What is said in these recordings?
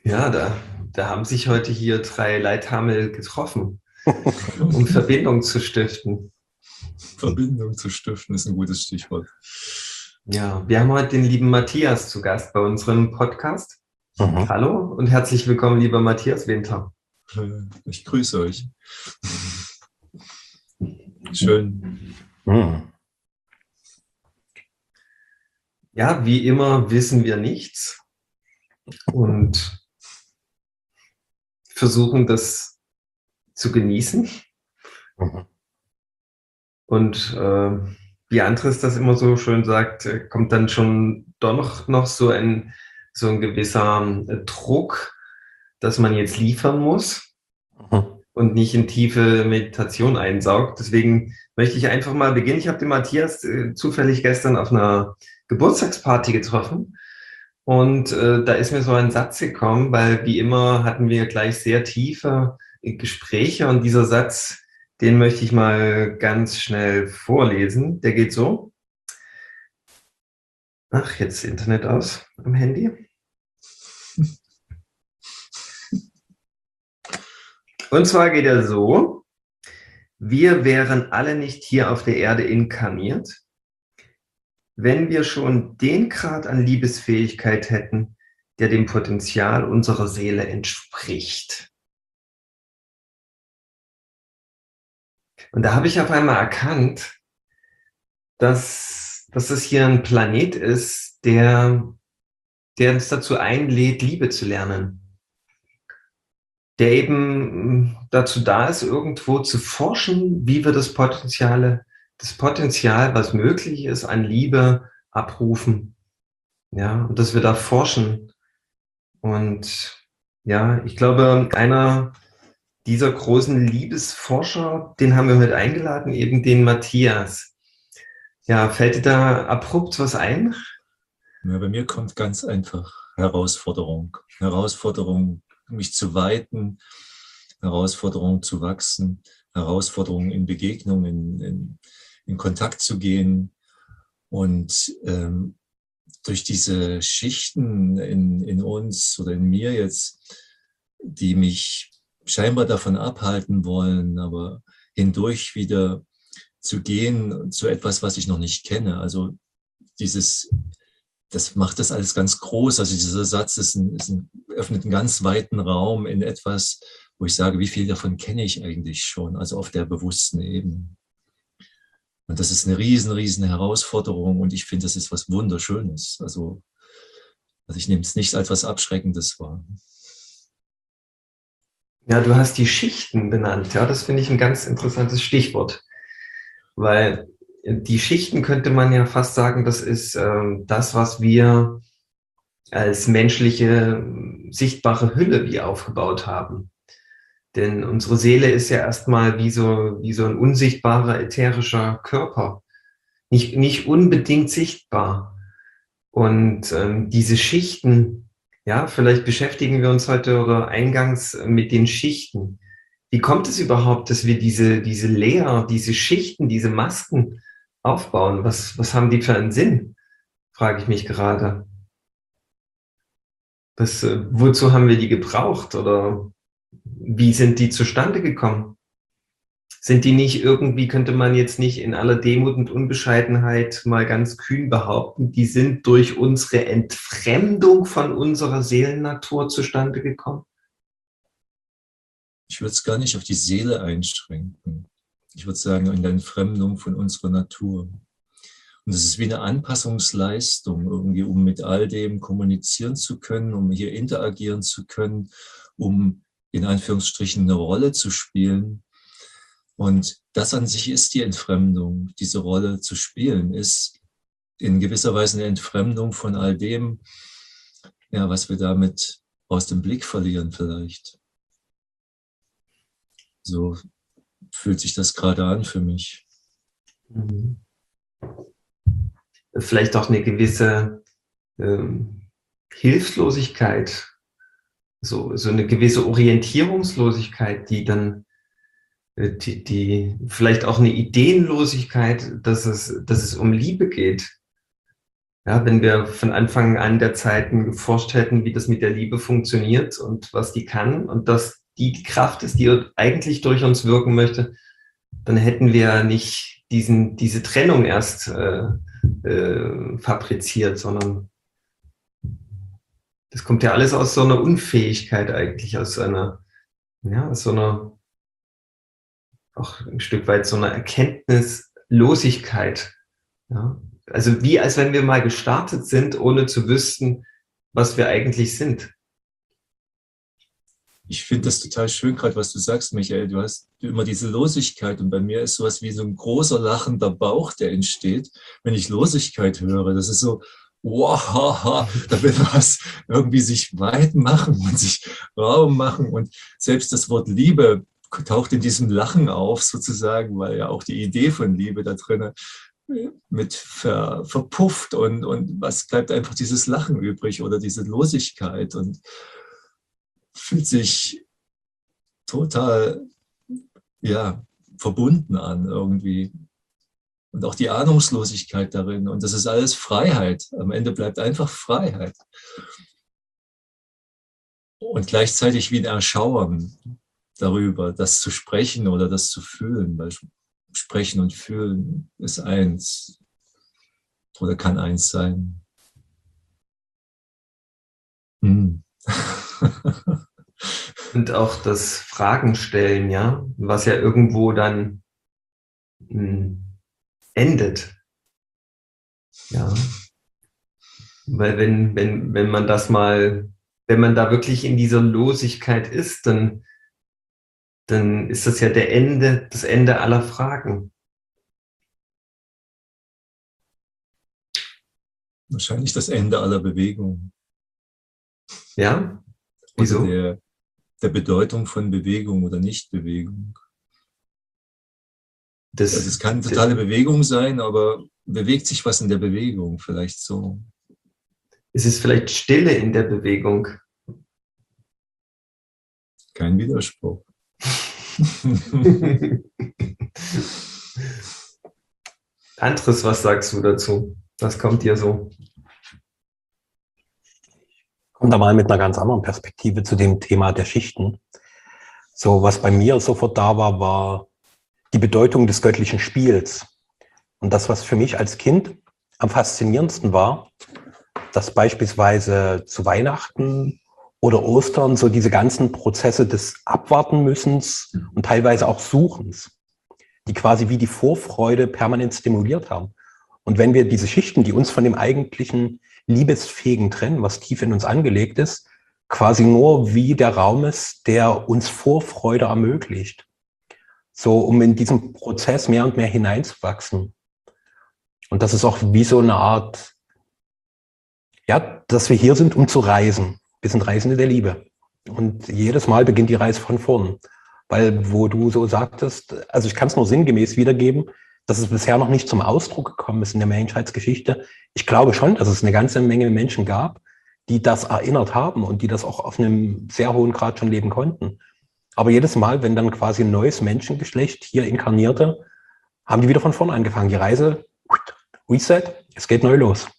Ja, da haben sich heute hier drei Leithammel getroffen, um Verbindung zu stiften. Verbindung zu stiften ist ein gutes Stichwort. Ja, wir haben heute den lieben Matthias zu Gast bei unserem Podcast. Mhm. Hallo und herzlich willkommen, lieber Matthias Winter. Ich grüße euch. Schön. Mhm. Ja, wie immer wissen wir nichts und versuchen das zu genießen. Mhm. Und wie Andres das immer so schön sagt, kommt dann schon doch noch so ein gewisser Druck, dass man jetzt liefern muss Mhm. und nicht in tiefe Meditation einsaugt. Deswegen möchte ich einfach mal beginnen. Ich habe den Matthias zufällig gestern auf einer Geburtstagsparty getroffen und da ist mir so ein Satz gekommen, weil wie immer hatten wir gleich sehr tiefe Gespräche und dieser Satz, den möchte ich mal ganz schnell vorlesen. Der geht so. Ach, jetzt Internet aus am Handy. Und zwar geht er so: Wir wären alle nicht hier auf der Erde inkarniert, wenn wir schon den Grad an Liebesfähigkeit hätten, der dem Potenzial unserer Seele entspricht. Und da habe ich auf einmal erkannt, dass es hier ein Planet ist, der uns dazu einlädt, Liebe zu lernen. Der eben dazu da ist, irgendwo zu forschen, wie wir das Potenzial, was möglich ist, an Liebe abrufen. Ja, und dass wir da forschen. Und ja, ich glaube, einer dieser großen Liebesforscher, den haben wir heute eingeladen, eben den Matthias. Ja, fällt dir da abrupt was ein? Ja, bei mir kommt ganz einfach Herausforderung. Herausforderung, mich zu weiten, Herausforderung zu wachsen, Herausforderung in Begegnung, in Kontakt zu gehen. Und durch diese Schichten in uns oder in mir jetzt, die mich scheinbar davon abhalten wollen, aber hindurch wieder zu gehen zu etwas, was ich noch nicht kenne. Also das macht das alles ganz groß. Also dieser Satz öffnet einen ganz weiten Raum in etwas, wo ich sage, wie viel davon kenne ich eigentlich schon, also auf der bewussten Ebene. Und das ist eine riesen Herausforderung und ich finde, das ist was Wunderschönes. Also ich nehme es nicht als was Abschreckendes wahr. Ja, du hast die Schichten benannt. Ja, das finde ich ein ganz interessantes Stichwort, weil die Schichten könnte man ja fast sagen, das ist das, was wir als menschliche sichtbare Hülle wie aufgebaut haben. Denn unsere Seele ist ja erstmal wie so ein unsichtbarer ätherischer Körper, nicht unbedingt sichtbar. Und diese Schichten, ja, vielleicht beschäftigen wir uns heute oder eingangs mit den Schichten. Wie kommt es überhaupt, dass wir diese Layer, diese Schichten, diese Masken aufbauen? Was haben die für einen Sinn? Frage ich mich gerade. Wozu haben wir die gebraucht oder wie sind die zustande gekommen? Sind die nicht irgendwie, könnte man jetzt nicht in aller Demut und Unbescheidenheit mal ganz kühn behaupten, die sind durch unsere Entfremdung von unserer Seelennatur zustande gekommen? Ich würde es gar nicht auf die Seele einschränken. Ich würde sagen, in der Entfremdung von unserer Natur. Und es ist wie eine Anpassungsleistung, irgendwie, um mit all dem kommunizieren zu können, um hier interagieren zu können, um in Anführungsstrichen eine Rolle zu spielen. Und das an sich ist die Entfremdung, diese Rolle zu spielen, ist in gewisser Weise eine Entfremdung von all dem, ja, was wir damit aus dem Blick verlieren vielleicht. So fühlt sich das gerade an für mich. Mhm. Vielleicht auch eine gewisse Hilflosigkeit, so eine gewisse Orientierungslosigkeit, die dann die vielleicht auch eine Ideenlosigkeit, dass es um Liebe geht. Ja, wenn wir von Anfang an der Zeiten geforscht hätten, wie das mit der Liebe funktioniert und was die kann und dass die Kraft ist, die eigentlich durch uns wirken möchte, dann hätten wir nicht diese Trennung erst fabriziert, sondern das kommt ja alles aus so einer Unfähigkeit eigentlich, aus so einer, auch ein Stück weit so einer Erkenntnislosigkeit. Ja? Also wie als wenn wir mal gestartet sind, ohne zu wissen, was wir eigentlich sind. Ich finde das total schön, gerade was du sagst, Michael. Du hast immer diese Losigkeit und bei mir ist sowas wie so ein großer lachender Bauch, der entsteht, wenn ich Losigkeit höre. Das ist so, wow, da will was irgendwie sich weit machen und sich Raum machen. Und selbst das Wort Liebe taucht in diesem Lachen auf, sozusagen, weil ja auch die Idee von Liebe da drin mit verpufft und was bleibt einfach dieses Lachen übrig oder diese Losigkeit und fühlt sich total, ja, verbunden an irgendwie. Und auch die Ahnungslosigkeit darin. Und das ist alles Freiheit. Am Ende bleibt einfach Freiheit. Und gleichzeitig wie ein Erschauern darüber, das zu sprechen oder das zu fühlen. Weil Sprechen und Fühlen ist eins oder kann eins sein. Hm. Und auch das Fragen stellen, ja, was ja irgendwo dann endet. Ja. Weil wenn man das mal, wenn man da wirklich in dieser Losigkeit ist, dann ist das ja das Ende aller Fragen. Wahrscheinlich das Ende aller Bewegungen. Ja? Wieso? Oder der Bedeutung von Bewegung oder Nichtbewegung. Also es kann totale Bewegung sein, aber bewegt sich was in der Bewegung, vielleicht so. Es ist vielleicht Stille in der Bewegung. Kein Widerspruch. Andres, was sagst du dazu? Was kommt dir so? Kommt da mal mit einer ganz anderen Perspektive zu dem Thema der Schichten. So, was bei mir sofort da war, war die Bedeutung des göttlichen Spiels. Und das, was für mich als Kind am faszinierendsten war, dass beispielsweise zu Weihnachten oder Ostern so diese ganzen Prozesse des Abwartenmüssens und teilweise auch Suchens, die quasi wie die Vorfreude permanent stimuliert haben. Und wenn wir diese Schichten, die uns von dem eigentlichen Liebesfähigen trennen, was tief in uns angelegt ist, quasi nur wie der Raum ist, der uns Vorfreude ermöglicht. So, um in diesem Prozess mehr und mehr hineinzuwachsen. Und das ist auch wie so eine Art, ja, dass wir hier sind, um zu reisen. Wir sind Reisende der Liebe. Und jedes Mal beginnt die Reise von vorn. Weil, wo du so sagtest, also ich kann es nur sinngemäß wiedergeben, dass es bisher noch nicht zum Ausdruck gekommen ist in der Menschheitsgeschichte. Ich glaube schon, dass es eine ganze Menge Menschen gab, die das erinnert haben und die das auch auf einem sehr hohen Grad schon leben konnten. Aber jedes Mal, wenn dann quasi ein neues Menschengeschlecht hier inkarnierte, haben die wieder von vorne angefangen. Die Reise, Reset, es geht neu los.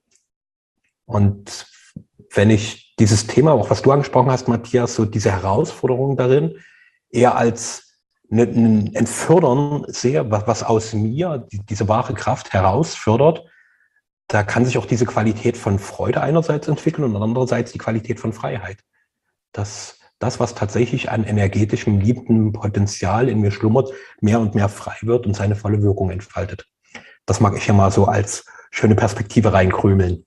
Und wenn ich dieses Thema, auch was du angesprochen hast, Matthias, so diese Herausforderung darin, eher als ein Fördern sehe, was aus mir diese wahre Kraft herausfördert, da kann sich auch diese Qualität von Freude einerseits entwickeln und andererseits die Qualität von Freiheit. Das, was tatsächlich an energetischem, liebendem Potenzial in mir schlummert, mehr und mehr frei wird und seine volle Wirkung entfaltet. Das mag ich ja mal so als schöne Perspektive reinkrümeln.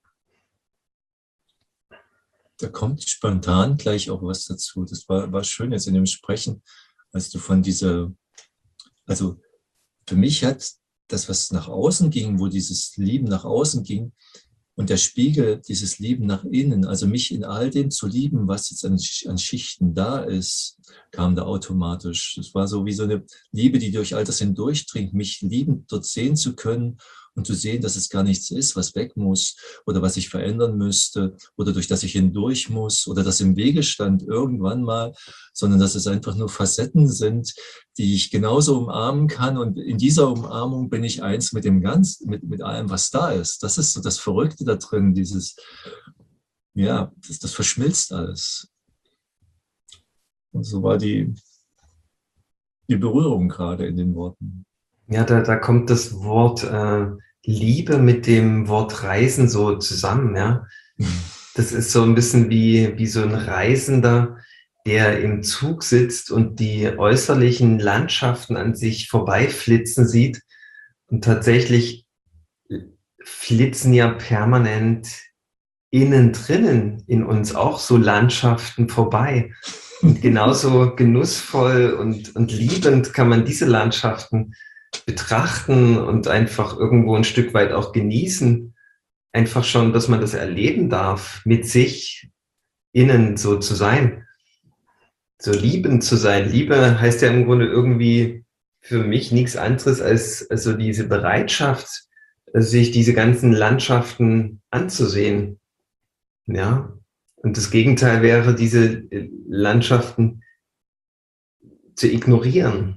Da kommt spontan gleich auch was dazu. Das war schön jetzt in dem Sprechen, als du von dieser, also für mich hat das, was nach außen ging, wo dieses Lieben nach außen ging und der Spiegel, dieses Lieben nach innen, also mich in all dem zu lieben, was jetzt an Schichten da ist, kam da automatisch. Das war so wie so eine Liebe, die durch all das hindurchdringt, mich liebend dort sehen zu können und zu sehen, dass es gar nichts ist, was weg muss oder was ich verändern müsste oder durch das ich hindurch muss oder das im Wege stand irgendwann mal, sondern dass es einfach nur Facetten sind, die ich genauso umarmen kann, und in dieser Umarmung bin ich eins mit dem Ganzen, mit allem, was da ist. Das ist so das Verrückte da drin, ja, das verschmilzt alles. Und so war die Berührung gerade in den Worten. Ja, da kommt das Wort Liebe mit dem Wort Reisen so zusammen, ja. Das ist so ein bisschen wie so ein Reisender, der im Zug sitzt und die äußerlichen Landschaften an sich vorbeiflitzen sieht. Und tatsächlich flitzen ja permanent innen drinnen in uns auch so Landschaften vorbei. Und genauso genussvoll und liebend kann man diese Landschaften betrachten und einfach irgendwo ein Stück weit auch genießen. Einfach schon, dass man das erleben darf, mit sich innen so zu sein, so liebend zu sein. Liebe heißt ja im Grunde irgendwie für mich nichts anderes als also diese Bereitschaft, sich diese ganzen Landschaften anzusehen. Ja, und das Gegenteil wäre, diese Landschaften zu ignorieren.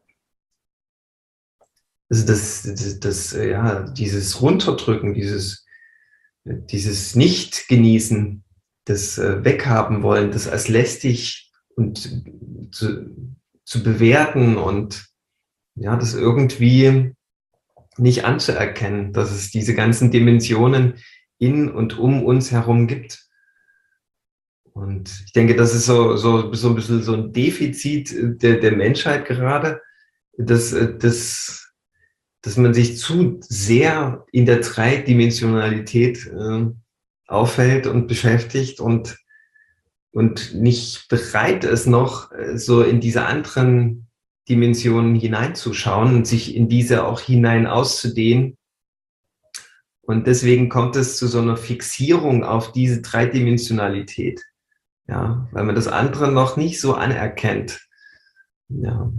Also ja, dieses Runterdrücken, dieses Nicht-Genießen, das Weghaben wollen, das als lästig und zu bewerten und ja, das irgendwie nicht anzuerkennen, dass es diese ganzen Dimensionen in und um uns herum gibt. Und ich denke, das ist so ein bisschen so ein Defizit der Menschheit gerade, dass man sich zu sehr in der Dreidimensionalität aufhält und beschäftigt und nicht bereit ist, noch so in diese anderen Dimensionen hineinzuschauen und sich in diese auch hinein auszudehnen. Und deswegen kommt es zu so einer Fixierung auf diese Dreidimensionalität. Ja, weil man das andere noch nicht so anerkennt. Ja.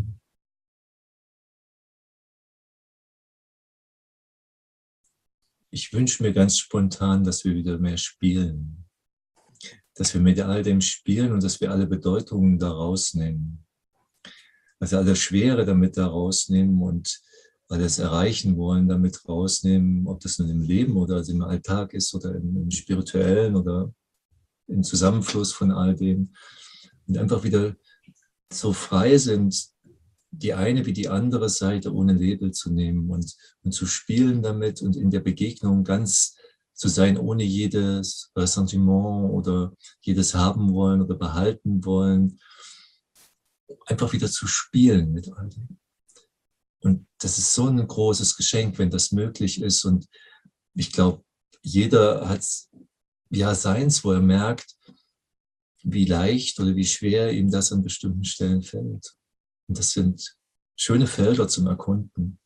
Ich wünsche mir ganz spontan, dass wir wieder mehr spielen. Dass wir mit all dem spielen und dass wir alle Bedeutungen da rausnehmen. Dass wir alle Schwere damit da rausnehmen und alles erreichen wollen, damit rausnehmen, ob das nun im Leben oder im Alltag ist oder im Spirituellen oder im Zusammenfluss von all dem. Und einfach wieder so frei sind, die eine wie die andere Seite ohne Label zu nehmen und zu spielen damit und in der Begegnung ganz zu sein, ohne jedes Ressentiment oder jedes haben wollen oder behalten wollen. Einfach wieder zu spielen mit all dem. Und das ist so ein großes Geschenk, wenn das möglich ist. Und ich glaube, jeder hat ja seins, wo er merkt, wie leicht oder wie schwer ihm das an bestimmten Stellen fällt. Und das sind schöne Felder zum Erkunden.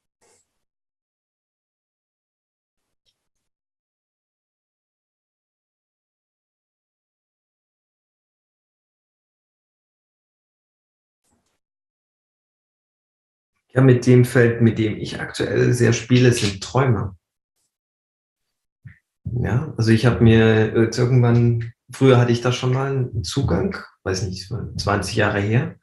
Ja, mit dem Feld, mit dem ich aktuell sehr spiele, sind Träume. Ja, also ich habe mir jetzt irgendwann, früher hatte ich da schon mal einen Zugang, weiß nicht, 20 Jahre her.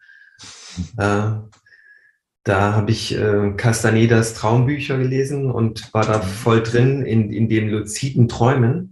Da habe ich Castanedas Traumbücher gelesen und war da voll drin in den luziden Träumen.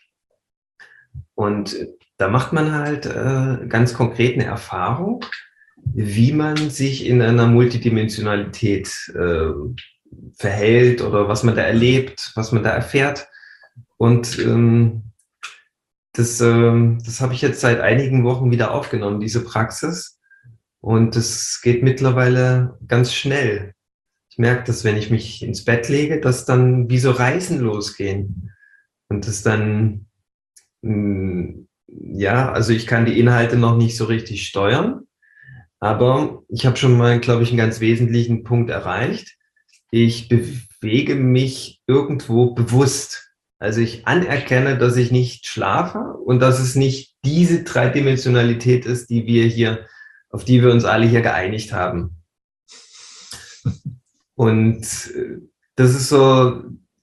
Und da macht man halt ganz konkret eine Erfahrung, wie man sich in einer Multidimensionalität verhält oder was man da erlebt, was man da erfährt. Und das habe ich jetzt seit einigen Wochen wieder aufgenommen, diese Praxis. Und es geht mittlerweile ganz schnell. Ich merke, dass wenn ich mich ins Bett lege, dass dann wie so Reisen losgehen. Und das dann, ja, also ich kann die Inhalte noch nicht so richtig steuern. Aber ich habe schon mal, glaube ich, einen ganz wesentlichen Punkt erreicht. Ich bewege mich irgendwo bewusst. Also ich anerkenne, dass ich nicht schlafe und dass es nicht diese Dreidimensionalität ist, auf die wir uns alle hier geeinigt haben. Und das ist so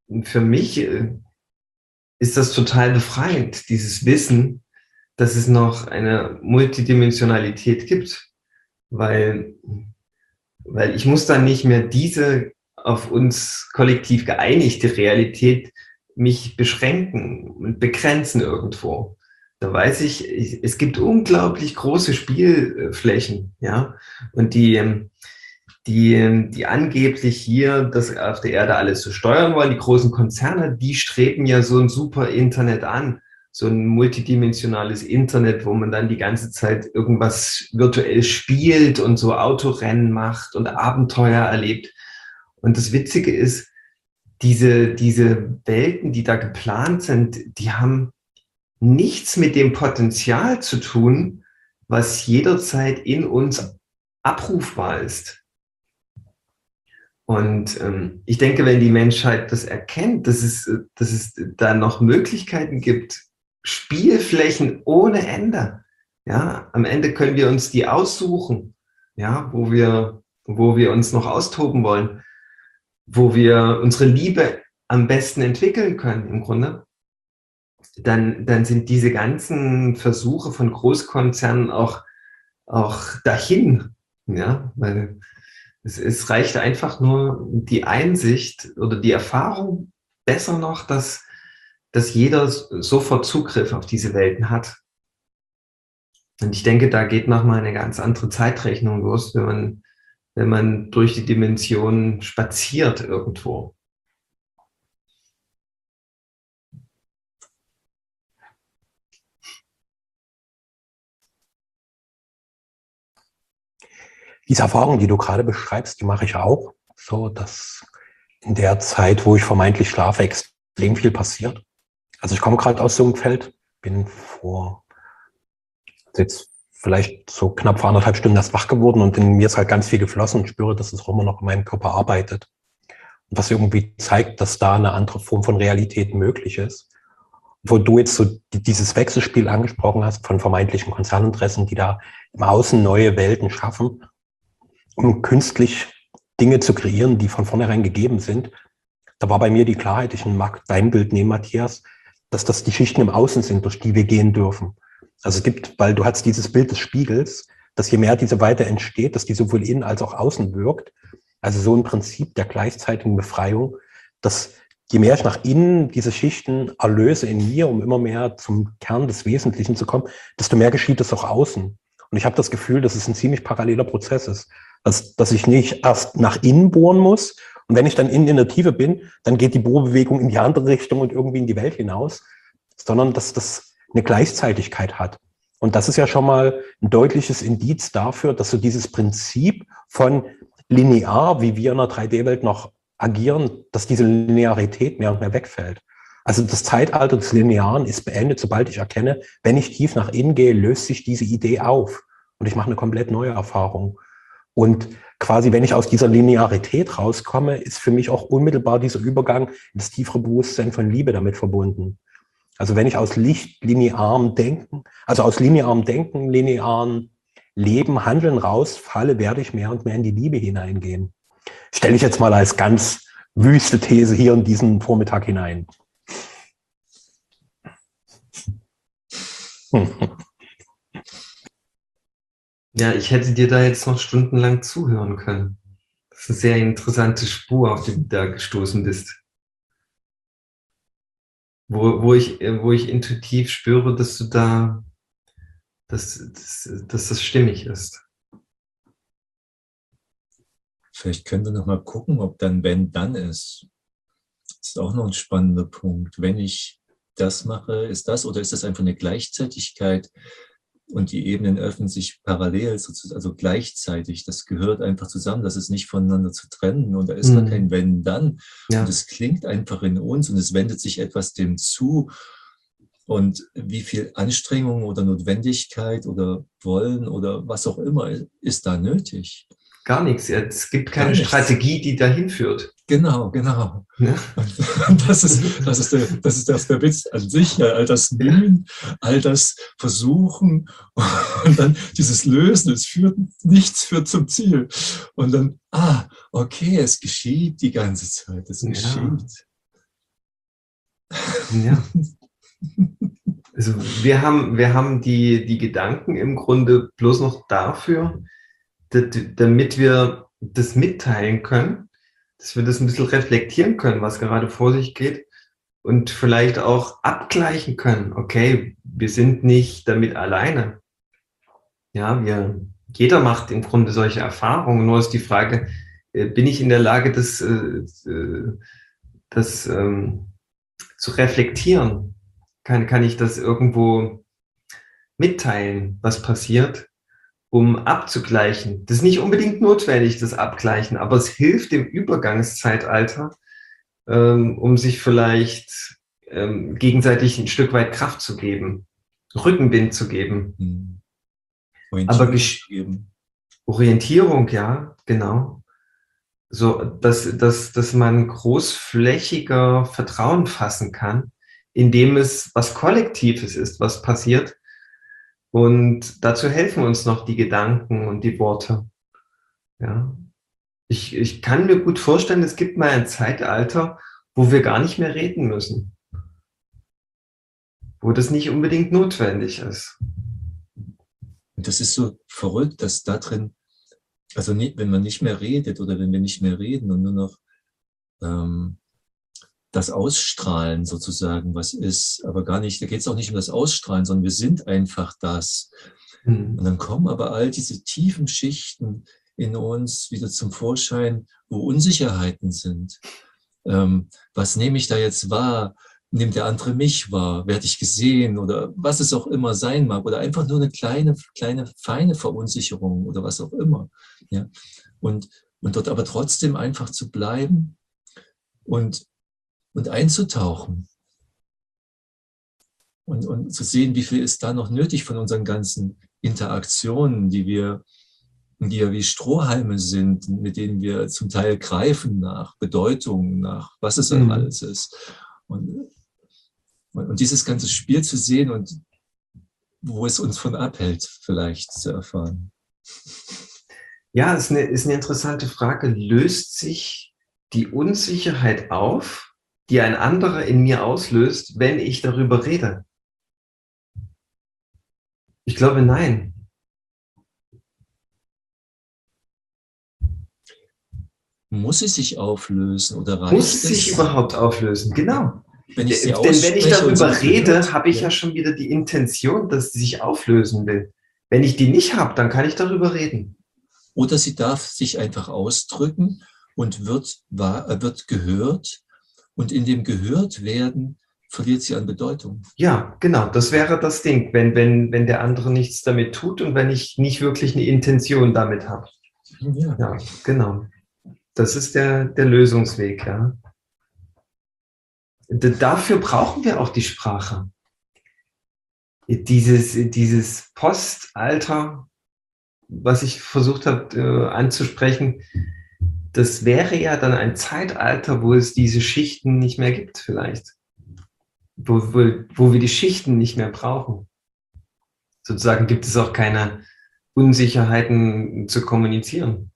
für mich ist das total befreiend, dieses Wissen, dass es noch eine Multidimensionalität gibt, weil, weil ich muss dann nicht mehr diese auf uns kollektiv geeinigte Realität mich beschränken und begrenzen irgendwo. Da weiß ich, es gibt unglaublich große Spielflächen, ja, und die angeblich hier das auf der Erde alles zu steuern wollen, die großen Konzerne, die streben ja so ein super Internet an, so ein multidimensionales Internet, wo man dann die ganze Zeit irgendwas virtuell spielt und so Autorennen macht und Abenteuer erlebt. Und das Witzige ist, diese Welten, die da geplant sind, die haben nichts mit dem Potenzial zu tun, was jederzeit in uns abrufbar ist. Und ich denke, wenn die Menschheit das erkennt, dass es da noch Möglichkeiten gibt, Spielflächen ohne Ende, ja, am Ende können wir uns die aussuchen, ja, wo wir uns noch austoben wollen, wo wir unsere Liebe am besten entwickeln können, im Grunde, dann sind diese ganzen Versuche von Großkonzernen auch dahin, ja, weil es reicht einfach nur die Einsicht oder die Erfahrung, besser noch, dass jeder sofort Zugriff auf diese Welten hat. Und ich denke, da geht nochmal eine ganz andere Zeitrechnung los, wenn man durch die Dimensionen spaziert irgendwo. Diese Erfahrung, die du gerade beschreibst, die mache ich auch. So, dass in der Zeit, wo ich vermeintlich schlafe, extrem viel passiert. Also ich komme gerade aus Sumpfeld, bin jetzt vielleicht so knapp vor 1,5 Stunden erst wach geworden und in mir ist halt ganz viel geflossen und spüre, dass es auch immer noch in meinem Körper arbeitet. Und was irgendwie zeigt, dass da eine andere Form von Realität möglich ist. Wo du jetzt so dieses Wechselspiel angesprochen hast von vermeintlichen Konzerninteressen, die da im Außen neue Welten schaffen, um künstlich Dinge zu kreieren, die von vornherein gegeben sind. Da war bei mir die Klarheit, ich mag dein Bild nehmen, Matthias, dass das die Schichten im Außen sind, durch die wir gehen dürfen. Also es gibt, weil du hast dieses Bild des Spiegels, dass je mehr diese Weite entsteht, dass die sowohl innen als auch außen wirkt. Also so ein Prinzip der gleichzeitigen Befreiung, dass je mehr ich nach innen diese Schichten erlöse in mir, um immer mehr zum Kern des Wesentlichen zu kommen, desto mehr geschieht es auch außen. Und ich habe das Gefühl, dass es ein ziemlich paralleler Prozess ist. Dass ich nicht erst nach innen bohren muss und wenn ich dann innen in der Tiefe bin, dann geht die Bohrbewegung in die andere Richtung und irgendwie in die Welt hinaus, sondern dass das eine Gleichzeitigkeit hat. Und das ist ja schon mal ein deutliches Indiz dafür, dass so dieses Prinzip von linear, wie wir in der 3D-Welt noch agieren, dass diese Linearität mehr und mehr wegfällt. Also das Zeitalter des Linearen ist beendet, sobald ich erkenne, wenn ich tief nach innen gehe, löst sich diese Idee auf und ich mache eine komplett neue Erfahrung. Und quasi, wenn ich aus dieser Linearität rauskomme, ist für mich auch unmittelbar dieser Übergang in das tiefere Bewusstsein von Liebe damit verbunden. Also wenn ich aus linearem Denken, linearen Leben, Handeln rausfalle, werde ich mehr und mehr in die Liebe hineingehen. Stelle ich jetzt mal als ganz wüste These hier in diesen Vormittag hinein. Ja, ich hätte dir da jetzt noch stundenlang zuhören können. Das ist eine sehr interessante Spur, auf die du da gestoßen bist. Wo ich intuitiv spüre, dass das stimmig ist. Vielleicht können wir noch mal gucken, ob dann wenn dann ist. Das ist auch noch ein spannender Punkt. Wenn ich das mache, ist das oder ist das einfach eine Gleichzeitigkeit und die Ebenen öffnen sich parallel, also gleichzeitig. Das gehört einfach zusammen, das ist nicht voneinander zu trennen und da ist gar kein wenn dann. Ja. Und es klingt einfach in uns und es wendet sich etwas dem zu. Und wie viel Anstrengung oder Notwendigkeit oder Wollen oder was auch immer ist da nötig? Gar nichts. Es gibt keine Strategie, die dahin führt. Genau. Ja. Und das ist der Witz an sich, all das Mühen, all das Versuchen und dann dieses Lösen, nichts führt zum Ziel. Und dann, okay, es geschieht die ganze Zeit, es geschieht. Ja. Also wir haben die Gedanken im Grunde bloß noch dafür, damit wir das mitteilen können, dass wir das ein bisschen reflektieren können, was gerade vor sich geht und vielleicht auch abgleichen können. Okay, wir sind nicht damit alleine. Ja, jeder macht im Grunde solche Erfahrungen. Nur ist die Frage, bin ich in der Lage, das zu reflektieren? Kann ich das irgendwo mitteilen, was passiert, um abzugleichen? Das ist nicht unbedingt notwendig, das Abgleichen, aber es hilft im Übergangszeitalter, um sich vielleicht gegenseitig ein Stück weit Kraft zu geben, Rückenwind zu geben. Aber Orientierung, ja, genau. So, dass man großflächiger Vertrauen fassen kann, indem es was Kollektives ist, was passiert. Und dazu helfen uns noch die Gedanken und die Worte. Ja. Ich kann mir gut vorstellen, es gibt mal ein Zeitalter, wo wir gar nicht mehr reden müssen. Wo das nicht unbedingt notwendig ist. Und das ist so verrückt, dass da drin, also nicht, wenn man nicht mehr redet oder wenn wir nicht mehr reden und nur noch das Ausstrahlen sozusagen, was ist, aber gar nicht, da geht es auch nicht um das Ausstrahlen, sondern wir sind einfach das. Und dann kommen aber all diese tiefen Schichten in uns wieder zum Vorschein, wo Unsicherheiten sind. Was nehme ich da jetzt wahr? Nimmt der andere mich wahr? Werde ich gesehen? Oder was es auch immer sein mag? Oder einfach nur eine kleine, feine Verunsicherung oder was auch immer. Ja? Und dort aber trotzdem einfach zu bleiben und einzutauchen. Und zu sehen, wie viel ist da noch nötig von unseren ganzen Interaktionen, die ja wie Strohhalme sind, mit denen wir zum Teil greifen nach Bedeutung, nach was es dann alles ist. Und dieses ganze Spiel zu sehen und wo es uns von abhält, vielleicht zu erfahren. Ja, ist eine interessante Frage. Löst sich die Unsicherheit auf, die ein anderer in mir auslöst, wenn ich darüber rede? Ich glaube, nein. Muss es sich auflösen oder reicht Muss es sich überhaupt auflösen? Genau. Wenn ich Denn wenn ich darüber rede, habe ich ja schon wieder die Intention, dass sie sich auflösen will. Wenn ich die nicht habe, dann kann ich darüber reden. Oder sie darf sich einfach ausdrücken und wird gehört. Und in dem Gehörtwerden verliert sie an Bedeutung. Ja, genau. Das wäre das Ding, wenn der andere nichts damit tut und wenn ich nicht wirklich eine Intention damit habe. Ja, genau. Das ist der Lösungsweg, ja. Dafür brauchen wir auch die Sprache. Dieses Postalter, was ich versucht habe anzusprechen, das wäre ja dann ein Zeitalter, wo es diese Schichten nicht mehr gibt vielleicht. Wo wir die Schichten nicht mehr brauchen. Sozusagen gibt es auch keine Unsicherheiten zu kommunizieren.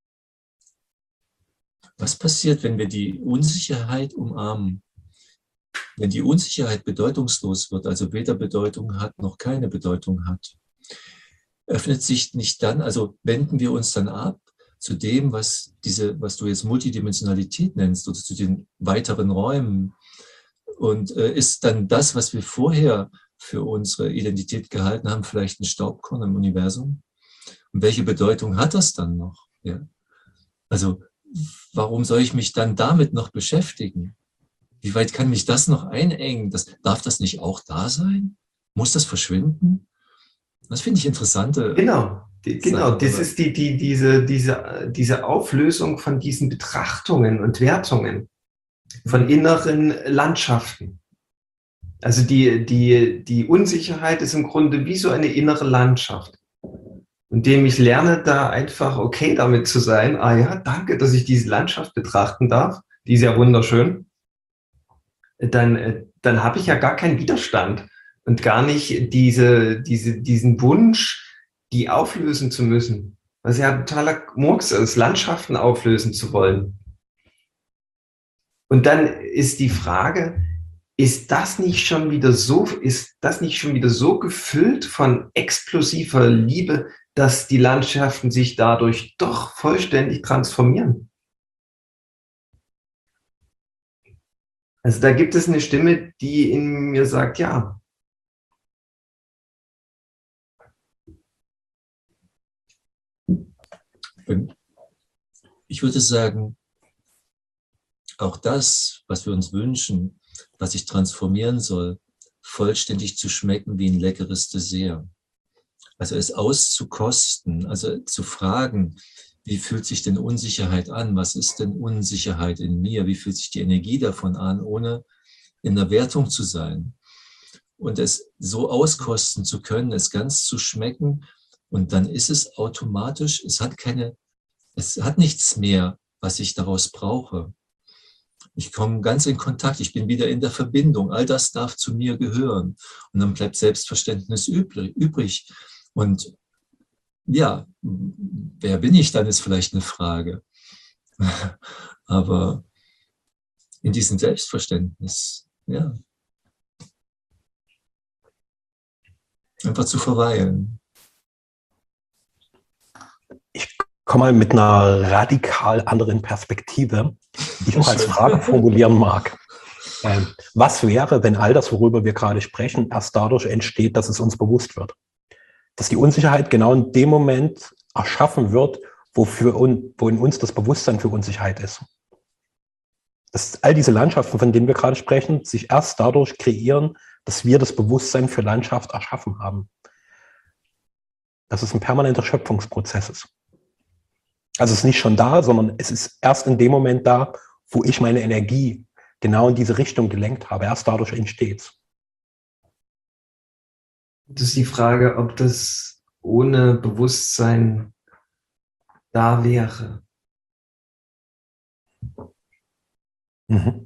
Was passiert, wenn wir die Unsicherheit umarmen? Wenn die Unsicherheit bedeutungslos wird, also weder Bedeutung hat noch keine Bedeutung hat, öffnet sich nicht dann, also wenden wir uns dann ab zu dem, was du jetzt Multidimensionalität nennst, oder zu den weiteren Räumen, und ist dann das, was wir vorher für unsere Identität gehalten haben, vielleicht ein Staubkorn im Universum? Und welche Bedeutung hat das dann noch? Ja? Also warum soll ich mich dann damit noch beschäftigen? Wie weit kann mich das noch einengen? Darf das nicht auch da sein? Muss das verschwinden? Das finde ich interessante. Genau, das ist diese Auflösung von diesen Betrachtungen und Wertungen, von inneren Landschaften. Also die Unsicherheit ist im Grunde wie so eine innere Landschaft, indem ich lerne, da einfach okay damit zu sein. Ah ja, danke, dass ich diese Landschaft betrachten darf. Die ist ja wunderschön. Dann habe ich ja gar keinen Widerstand und gar nicht diesen Wunsch, die auflösen zu müssen. Was ja totaler Murks ist, Landschaften auflösen zu wollen. Und dann ist die Frage, ist das nicht schon wieder so gefüllt von explosiver Liebe, dass die Landschaften sich dadurch doch vollständig transformieren? Also da gibt es eine Stimme, die in mir sagt, ja. Ich würde sagen, auch das, was wir uns wünschen, was sich transformieren soll, vollständig zu schmecken wie ein leckeres Dessert. Also es auszukosten, also zu fragen, wie fühlt sich denn Unsicherheit an? Was ist denn Unsicherheit in mir? Wie fühlt sich die Energie davon an, ohne in der Wertung zu sein? Und es so auskosten zu können, es ganz zu schmecken, und dann ist es automatisch, es hat nichts mehr, was ich daraus brauche. Ich komme ganz in Kontakt, ich bin wieder in der Verbindung, all das darf zu mir gehören. Und dann bleibt Selbstverständnis übrig. Und ja, wer bin ich dann, ist vielleicht eine Frage. Aber in diesem Selbstverständnis, ja, einfach zu verweilen. Ich komme mal mit einer radikal anderen Perspektive, die ich auch als Frage formulieren mag. Was wäre, wenn all das, worüber wir gerade sprechen, erst dadurch entsteht, dass es uns bewusst wird? Dass die Unsicherheit genau in dem Moment erschaffen wird, wo in uns das Bewusstsein für Unsicherheit ist. Dass all diese Landschaften, von denen wir gerade sprechen, sich erst dadurch kreieren, dass wir das Bewusstsein für Landschaft erschaffen haben. Dass es ein permanenter Schöpfungsprozess ist. Also es ist nicht schon da, sondern es ist erst in dem Moment da, wo ich meine Energie genau in diese Richtung gelenkt habe. Erst dadurch entsteht es. Das ist die Frage, ob das ohne Bewusstsein da wäre. Mhm.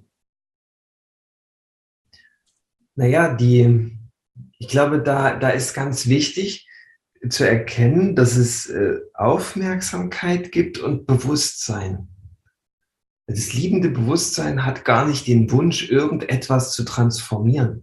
Naja, ich glaube, da ist ganz wichtig zu erkennen, dass es Aufmerksamkeit gibt und Bewusstsein. Das liebende Bewusstsein hat gar nicht den Wunsch, irgendetwas zu transformieren.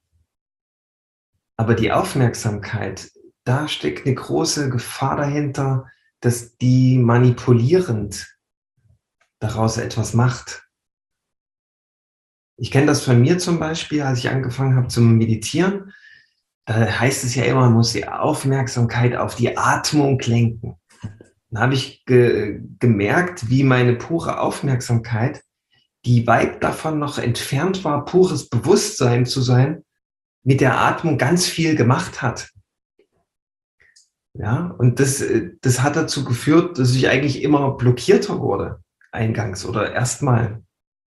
Aber die Aufmerksamkeit, da steckt eine große Gefahr dahinter, dass die manipulierend daraus etwas macht. Ich kenne das von mir zum Beispiel, als ich angefangen habe zu meditieren. Da heißt es ja immer, man muss die Aufmerksamkeit auf die Atmung lenken. Dann habe ich gemerkt, wie meine pure Aufmerksamkeit, die weit davon noch entfernt war, pures Bewusstsein zu sein, mit der Atmung ganz viel gemacht hat. Ja, und das hat dazu geführt, dass ich eigentlich immer blockierter wurde, eingangs oder erstmal.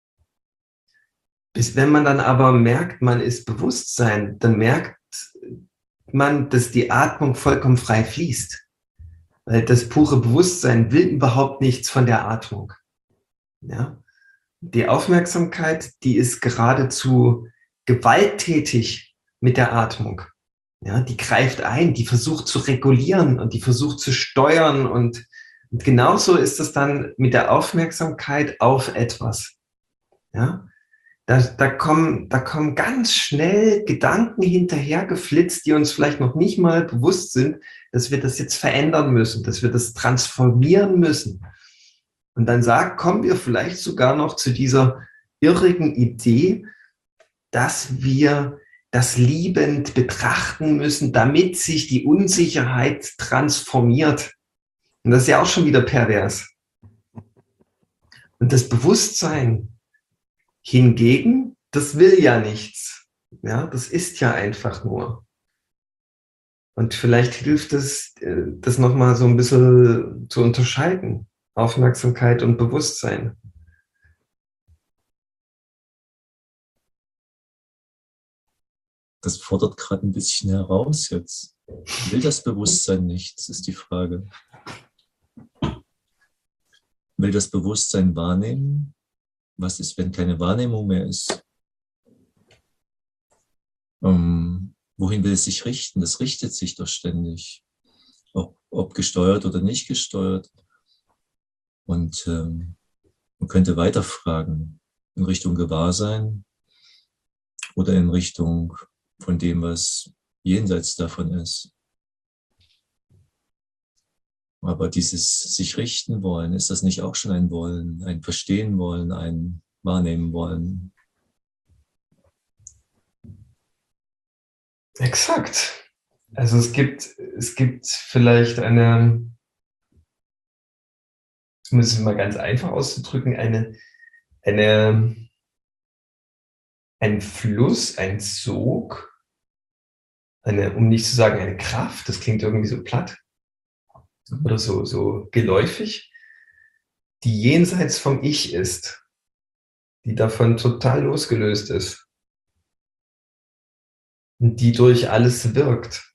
Bis wenn man dann aber merkt, man ist Bewusstsein, dann merkt man, dass die Atmung vollkommen frei fließt. Weil das pure Bewusstsein will überhaupt nichts von der Atmung. Ja? Die Aufmerksamkeit, die ist geradezu gewalttätig mit der Atmung. Ja? Die greift ein, die versucht zu regulieren und die versucht zu steuern. Und genauso ist es dann mit der Aufmerksamkeit auf etwas. Ja? Da kommen ganz schnell Gedanken hinterhergeflitzt, die uns vielleicht noch nicht mal bewusst sind, dass wir das jetzt verändern müssen, dass wir das transformieren müssen. Und dann kommen wir vielleicht sogar noch zu dieser irrigen Idee, dass wir das liebend betrachten müssen, damit sich die Unsicherheit transformiert. Und das ist ja auch schon wieder pervers. Und das Bewusstsein hingegen, das will ja nichts. Ja, das ist ja einfach nur. Und vielleicht hilft es, das nochmal so ein bisschen zu unterscheiden. Aufmerksamkeit und Bewusstsein. Das fordert gerade ein bisschen heraus jetzt. Will das Bewusstsein nichts, ist die Frage. Will das Bewusstsein wahrnehmen? Was ist, wenn keine Wahrnehmung mehr ist? Wohin will es sich richten? Das richtet sich doch ständig. Ob gesteuert oder nicht gesteuert. Und man könnte weiterfragen in Richtung Gewahrsein. oder in Richtung von dem, was jenseits davon ist. Aber dieses sich richten wollen, ist das nicht auch schon ein Wollen, ein Verstehen wollen, ein Wahrnehmen wollen? Exakt. Also es gibt vielleicht um es mal ganz einfach auszudrücken, ein Fluss, ein Sog, um nicht zu sagen eine Kraft, das klingt irgendwie so platt oder so geläufig, die jenseits vom Ich ist, die davon total losgelöst ist und die durch alles wirkt.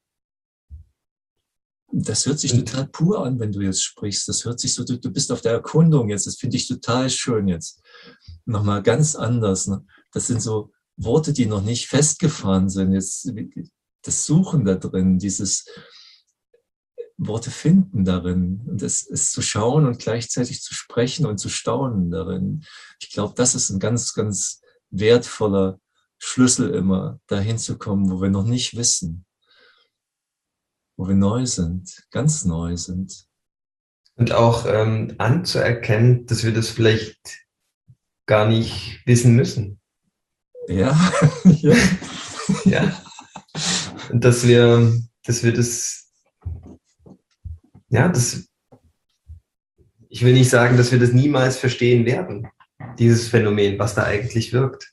Das hört sich total pur an, wenn du jetzt sprichst. Das hört sich so, du bist auf der Erkundung jetzt. Das finde ich total schön jetzt. Nochmal ganz anders. Ne? Das sind so Worte, die noch nicht festgefahren sind. Jetzt das Suchen da drin, dieses Worte finden darin und es zu schauen und gleichzeitig zu sprechen und zu staunen darin. Ich glaube, das ist ein ganz, ganz wertvoller Schlüssel immer, dahin zu kommen, wo wir noch nicht wissen. Wo wir neu sind, ganz neu sind. Und auch anzuerkennen, dass wir das vielleicht gar nicht wissen müssen. Ja, ja. Ja. Und dass wir das, ja, ich will nicht sagen, dass wir das niemals verstehen werden, dieses Phänomen, was da eigentlich wirkt.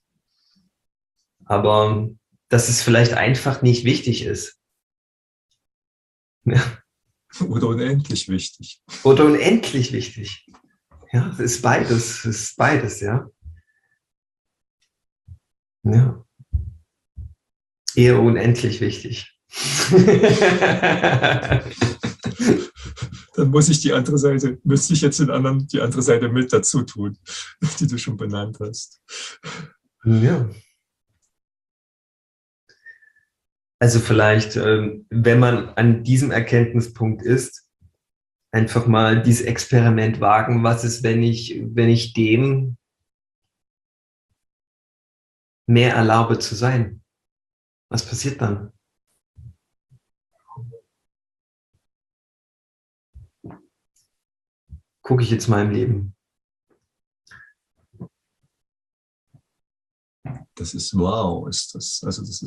Aber dass es vielleicht einfach nicht wichtig ist. Ja. Oder unendlich wichtig. Oder unendlich wichtig. Ja, es ist beides, ja. Ja. Eher unendlich wichtig. Dann müsste ich jetzt die andere Seite mit dazu tun, die du schon benannt hast. Ja. Also vielleicht, wenn man an diesem Erkenntnispunkt ist, einfach mal dieses Experiment wagen. Was ist, wenn ich dem mehr erlaube zu sein? Was passiert dann? Gucke ich jetzt mal im Leben. Das ist wow, ist das. Also das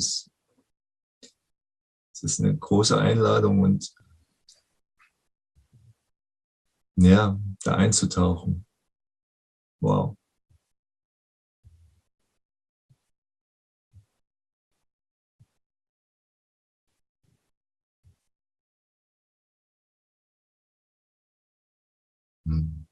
ist eine große Einladung und ja, da einzutauchen. Wow. Hm.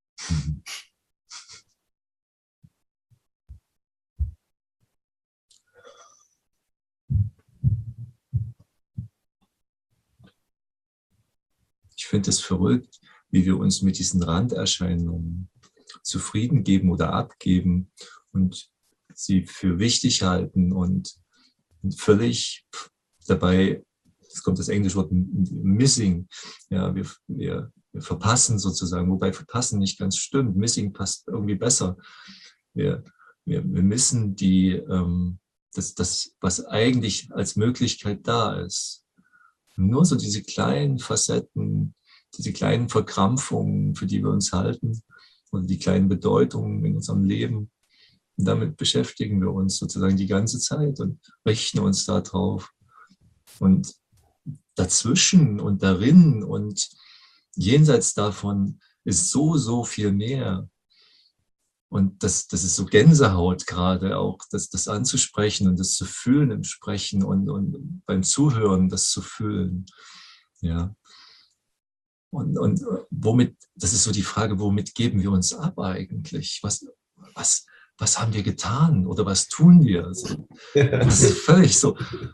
Ich finde es verrückt, wie wir uns mit diesen Randerscheinungen zufrieden geben oder abgeben und sie für wichtig halten und völlig dabei, jetzt kommt das englische Wort missing, ja, wir verpassen sozusagen, wobei verpassen nicht ganz stimmt, missing passt irgendwie besser. Wir missen das, was eigentlich als Möglichkeit da ist. Nur so diese kleinen Facetten, diese kleinen Verkrampfungen, für die wir uns halten, oder die kleinen Bedeutungen in unserem Leben. Und damit beschäftigen wir uns sozusagen die ganze Zeit und richten uns darauf. Und dazwischen und darin und jenseits davon ist so viel mehr. Und das ist so Gänsehaut gerade auch, das anzusprechen und das zu fühlen im Sprechen und beim Zuhören das zu fühlen. Ja. Und womit, das ist so die Frage, womit geben wir uns ab eigentlich? Was haben wir getan oder was tun wir? Also, das ist völlig so,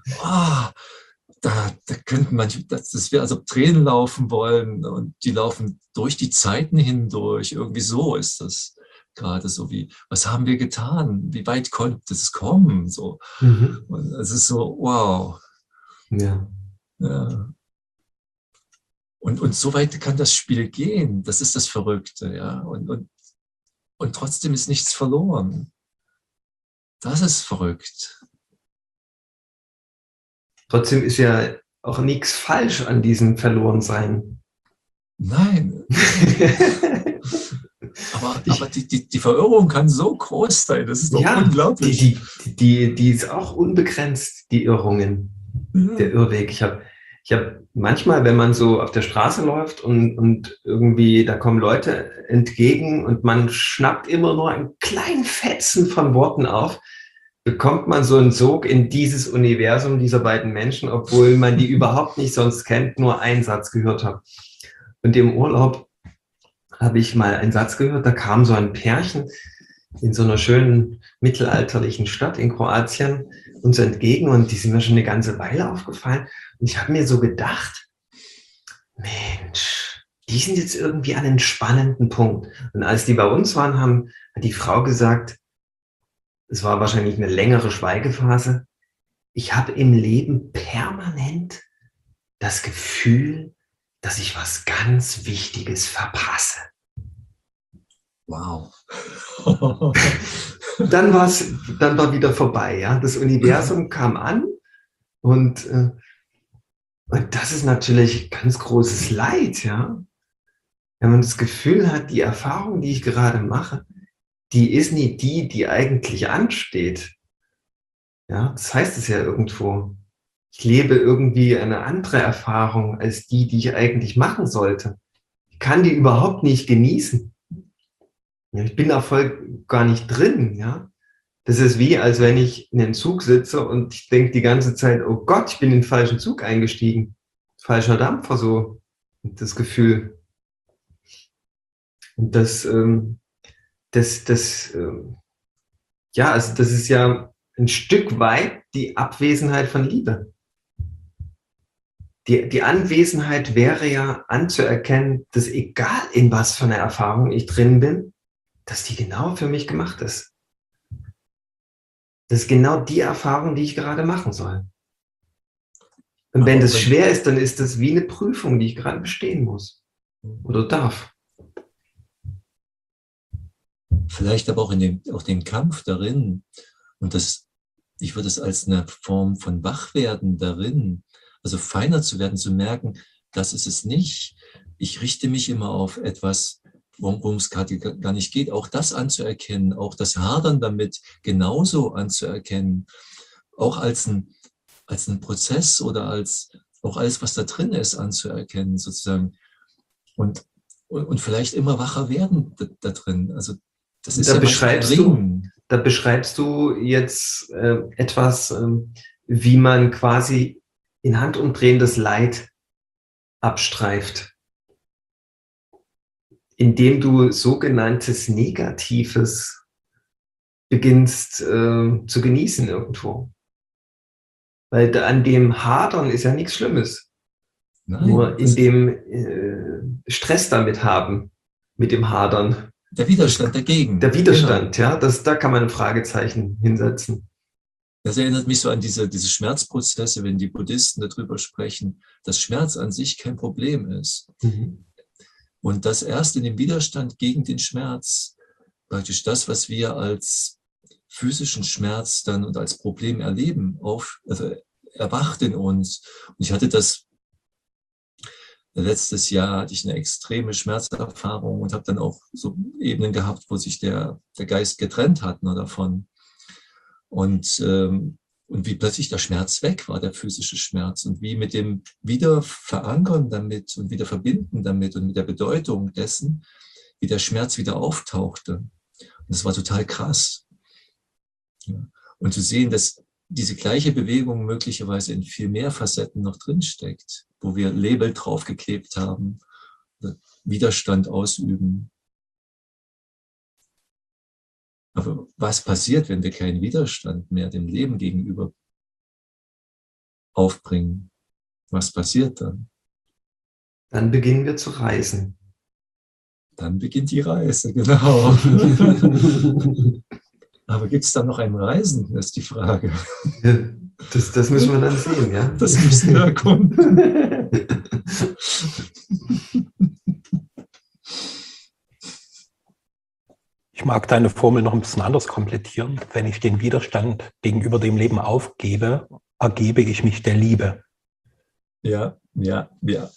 da könnten manche, das wäre, als ob Tränen laufen wollen und die laufen durch die Zeiten hindurch. Irgendwie so ist das gerade so wie, was haben wir getan? Wie weit konnte es kommen? So. Und es ist so, wow. Ja. Ja. Und so weit kann das Spiel gehen. Das ist das Verrückte, ja. Und trotzdem ist nichts verloren. Das ist verrückt. Trotzdem ist ja auch nichts falsch an diesem Verlorensein. Nein. Aber die Verirrung kann so groß sein, das ist doch Ja, unglaublich. die ist auch unbegrenzt, die Irrungen, der Irrweg. Ich hab manchmal, wenn man so auf der Straße läuft und irgendwie, da kommen Leute entgegen und man schnappt immer nur einen kleinen Fetzen von Worten auf, bekommt man so einen Sog in dieses Universum dieser beiden Menschen, obwohl man die überhaupt nicht sonst kennt, nur einen Satz gehört hat. Und im Urlaub habe ich mal einen Satz gehört, da kam so ein Pärchen in so einer schönen mittelalterlichen Stadt in Kroatien uns entgegen und die sind mir schon eine ganze Weile aufgefallen. Und ich habe mir so gedacht, Mensch, die sind jetzt irgendwie an einem spannenden Punkt. Und als die bei uns waren, hat die Frau gesagt, es war wahrscheinlich eine längere Schweigephase, ich habe im Leben permanent das Gefühl, dass ich was ganz Wichtiges verpasse. Wow. Dann war wieder vorbei, ja. Das Universum kam an und das ist natürlich ganz großes Leid, ja. Wenn man das Gefühl hat, die Erfahrung, die ich gerade mache, die ist nie die eigentlich ansteht. Ja, das heißt es ja irgendwo. Ich lebe irgendwie eine andere Erfahrung als die ich eigentlich machen sollte. Ich kann die überhaupt nicht genießen. Ja, ich bin da voll gar nicht drin, ja. Das ist wie, als wenn ich in den Zug sitze und ich denke die ganze Zeit, oh Gott, ich bin in den falschen Zug eingestiegen. Falscher Dampfer, so das Gefühl. Und ja, also das ist ja ein Stück weit die Abwesenheit von Liebe. Die Anwesenheit wäre ja anzuerkennen, dass egal in was für einer Erfahrung ich drin bin, dass die genau für mich gemacht ist. Das ist genau die Erfahrung, die ich gerade machen soll. Und wenn das schwer ist, dann ist das wie eine Prüfung, die ich gerade bestehen muss oder darf. Vielleicht aber auch auch den Kampf darin. Und ich würde es als eine Form von Wachwerden darin, also feiner zu werden, zu merken, das ist es nicht. Ich richte mich immer auf etwas, worum es gerade gar nicht geht, auch das anzuerkennen, auch das Hadern damit genauso anzuerkennen, auch als ein Prozess oder auch alles, was da drin ist, anzuerkennen, sozusagen. Und vielleicht immer wacher werden da drin. Also das ist da beschreibst du jetzt etwas, wie man quasi in Handumdrehen das Leid abstreift, indem du sogenanntes Negatives beginnst zu genießen irgendwo. Weil an dem Hadern ist ja nichts Schlimmes. Nein, nur in dem Stress damit haben, mit dem Hadern. Der Widerstand dagegen. Der Widerstand, genau. Ja, da kann man ein Fragezeichen hinsetzen. Das erinnert mich so an diese Schmerzprozesse, wenn die Buddhisten darüber sprechen, dass Schmerz an sich kein Problem ist. Mhm. Und dass erst in dem Widerstand gegen den Schmerz praktisch das, was wir als physischen Schmerz dann und als Problem erleben, erwacht in uns. Und ich hatte letztes Jahr hatte ich eine extreme Schmerzerfahrung und habe dann auch so Ebenen gehabt, wo sich der Geist getrennt hat davon. Und wie plötzlich der Schmerz weg war, der physische Schmerz. Und wie mit dem Wiederverankern damit und wieder verbinden damit und mit der Bedeutung dessen, wie der Schmerz wieder auftauchte. Und das war total krass. Ja. Und zu sehen, dass diese gleiche Bewegung möglicherweise in viel mehr Facetten noch drinsteckt, wo wir Label draufgeklebt haben, Widerstand ausüben. Aber was passiert, wenn wir keinen Widerstand mehr dem Leben gegenüber aufbringen? Was passiert dann? Dann beginnen wir zu reisen. Dann beginnt die Reise, genau. Aber gibt es dann noch ein Reisen, ist die Frage. Ja, das müssen wir dann sehen, ja? Das müssen wir erkunden. Ich mag deine Formel noch ein bisschen anders komplettieren. Wenn ich den Widerstand gegenüber dem Leben aufgebe ergebe ich mich der Liebe. Ja. Ja.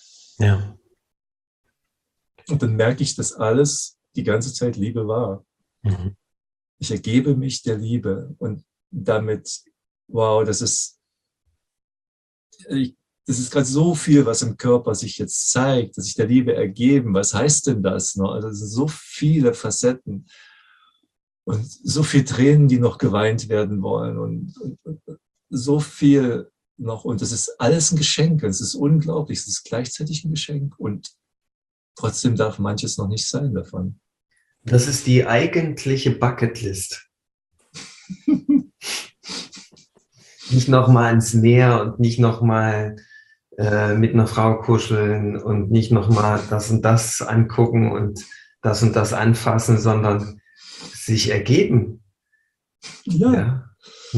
Und dann merke ich, dass alles die ganze Zeit Liebe war. Mhm. Ich ergebe mich der Liebe. Und damit, wow, das ist gerade so viel, was im Körper sich jetzt zeigt, dass sich der Liebe ergeben. Was heißt denn das noch? Also es sind so viele Facetten und so viele Tränen, die noch geweint werden wollen und so viel noch. Und das ist alles ein Geschenk. Es ist unglaublich. Es ist gleichzeitig ein Geschenk und trotzdem darf manches noch nicht sein davon. Das ist die eigentliche Bucketlist. Nicht nochmal ins Meer und nicht nochmal mit einer Frau kuscheln und nicht nochmal das und das angucken und das anfassen, sondern sich ergeben. Ja.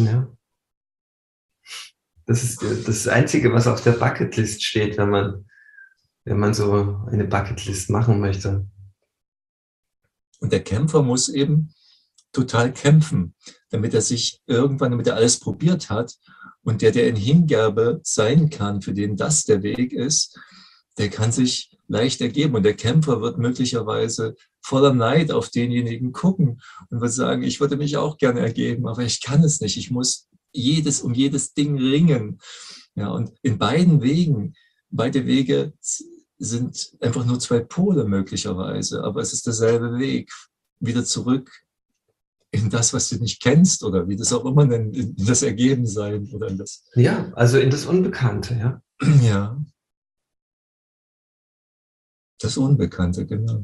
Das ist das Einzige, was auf der Bucketlist steht, wenn man so eine Bucketlist machen möchte. Und der Kämpfer muss eben total kämpfen, damit er alles probiert hat und der in Hingabe sein kann, für den das der Weg ist, der kann sich leicht ergeben. Und der Kämpfer wird möglicherweise voller Neid auf denjenigen gucken und wird sagen, ich würde mich auch gerne ergeben, aber ich kann es nicht. Ich muss um jedes Ding ringen. Ja, und in beide Wege sind einfach nur zwei Pole möglicherweise, aber es ist derselbe Weg, wieder zurück in das, was du nicht kennst oder wie das auch immer nennt, in das Ergebensein oder in das. Ja, also in das Unbekannte, ja. Ja. Das Unbekannte, genau.